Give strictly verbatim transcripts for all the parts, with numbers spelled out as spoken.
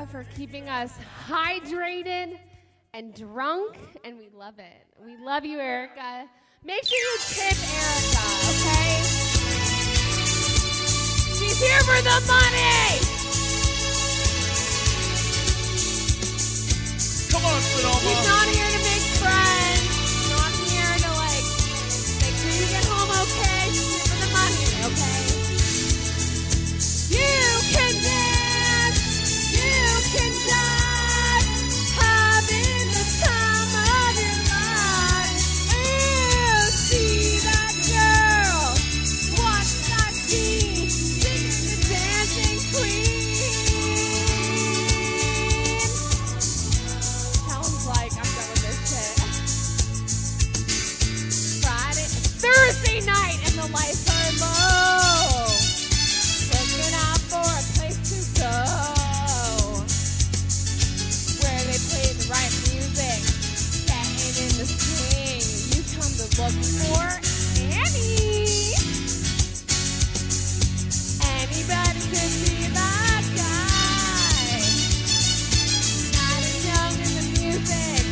Erica for keeping us hydrated and drunk, and we love it. We love you, Erica. Make sure you tip Erica, okay? She's here for the money! Come on, Sonoma. She's not here to make friends. She's not here to, like, make sure you get home okay. She's here for the money, okay? You can dance. You can dance. Having the time of your life. Ooh, see that girl. Watch that scene. Singing the dancing queen. Sounds like I'm done with this shit. Friday, Thursday night in the lights are low. Looking out for a place to go where they play the right music, getting in the swing. You come to look for Annie. Anybody could be that guy. Not as young in the music.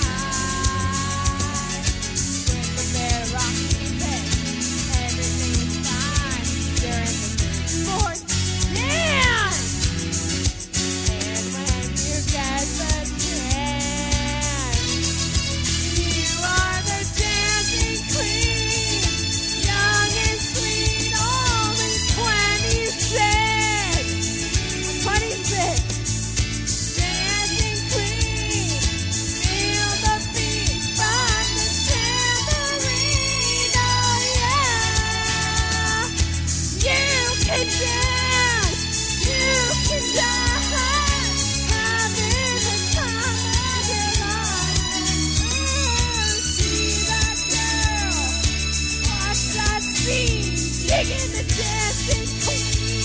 High. With the bear rock music. Everything is fine. You're in the mood for dance. And when you get the chance, you are the dancing queen. Young and sweet, only twenty-six. twenty-six. Dancing queen, feel the beat from the tambourine, oh yeah. You can dance, you can dance, having the time of your life. Ooh, see that girl, watch that scene, digging the dancing queen.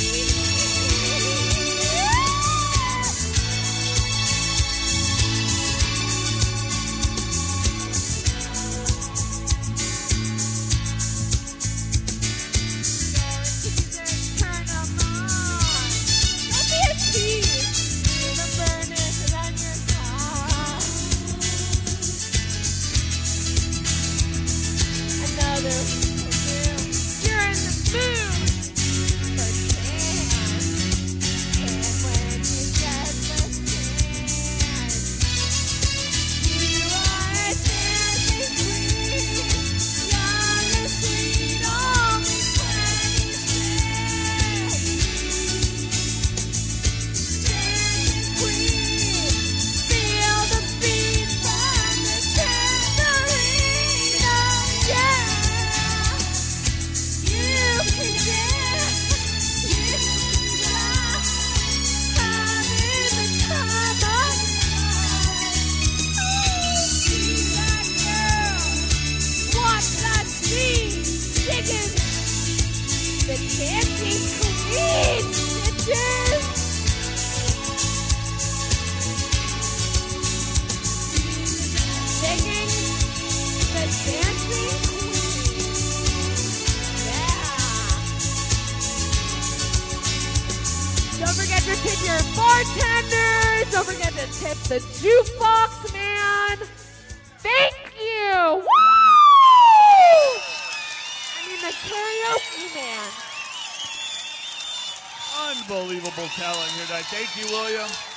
Turn them on. Don't be a tease. Feel the burning on your heart. Another room. You're in the mood for dance. And when you get the chance, you are a dancing queen. Young and sweet, only twenty-six. Dancing queen, feel the beat from the tambourine, oh yeah. You can dance, you can dance, having the time of your life. Ooh, see that girl, watch that scene, digging the dancing queen, bitches. Singing the dancing queen. Yeah. Don't forget to tip your bartenders. Don't forget to tip the jukebox man. Thank you. Woo! I mean the karaoke man. Unbelievable talent here tonight. Thank you, William.